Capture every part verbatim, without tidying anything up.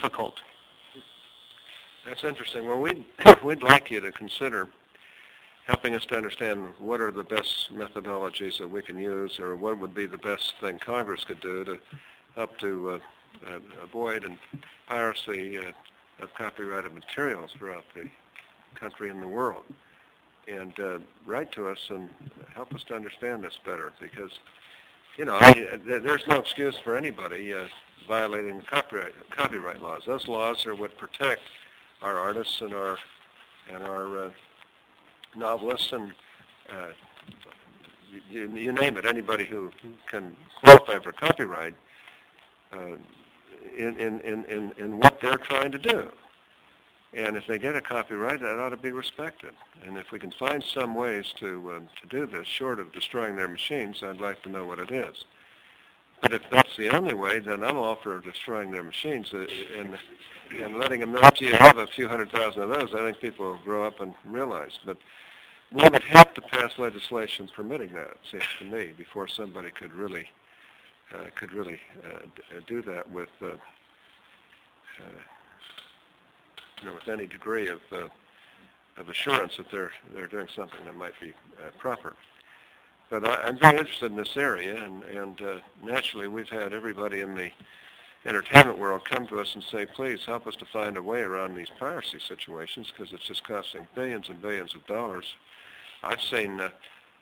difficult. That's interesting. Well, we'd, we'd like you to consider helping us to understand what are the best methodologies that we can use, or what would be the best thing Congress could do to help to uh, uh, avoid and piracy uh, of copyrighted materials throughout the country and the world. And uh, write to us and help us to understand this better, because, you know, I, there's no excuse for anybody uh, violating copyright copyright laws. Those laws are what protect our artists and our and our uh, novelists and uh, you, you name it. Anybody who can qualify for copyright uh, in, in in in in what they're trying to do. And if they get a copyright, that ought to be respected. And if we can find some ways to uh, to do this, short of destroying their machines, I'd like to know what it is. But if that's the only way, then I'm all for destroying their machines uh, and and letting them know if you have a few hundred thousand of those. I think people will grow up and realize. But we would have to pass legislation permitting that, it seems to me, before somebody could really uh, could really uh, d- do that with. Uh, uh, You know, with any degree of uh, of assurance that they're they're doing something that might be uh, proper. But I, I'm very interested in this area, and and uh, naturally we've had everybody in the entertainment world come to us and say, please help us to find a way around these piracy situations, because it's just costing billions and billions of dollars. I've seen uh,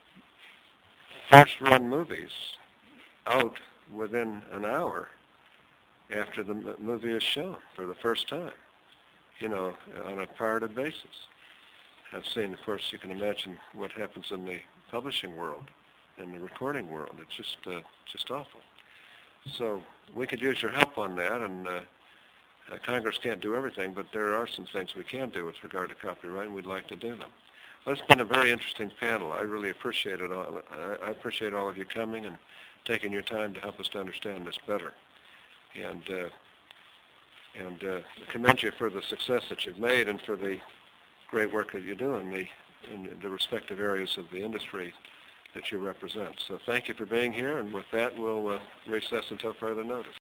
first-run movies out within an hour after the m- movie is shown for the first time, you know, on a pirated basis. I've seen, of course, you can imagine what happens in the publishing world, in the recording world. It's just, uh, just awful. So we could use your help on that, and uh, uh, Congress can't do everything, but there are some things we can do with regard to copyright, and we'd like to do them. Well, it's been a very interesting panel. I really appreciate it all. I, I appreciate all of you coming and taking your time to help us to understand this better. And uh, and uh, commend you for the success that you've made and for the great work that you do in the, in the respective areas of the industry that you represent. So thank you for being here, and with that, we'll uh, recess until further notice.